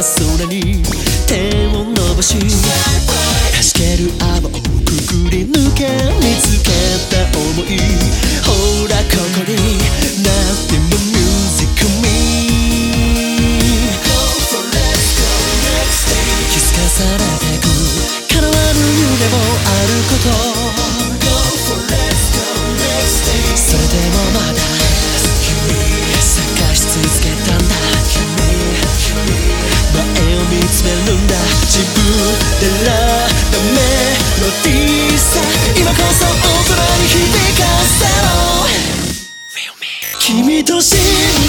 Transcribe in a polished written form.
空に手を伸ばし弾ける泡をくぐり抜け見つけた想いほらここに Nothing but music me 気づかされてく叶わぬ夢もあることそれでもまだ探し続けたんだ前を見つめるんだ自分でらダメロディーさ今こそ大人に響かせろ君と知る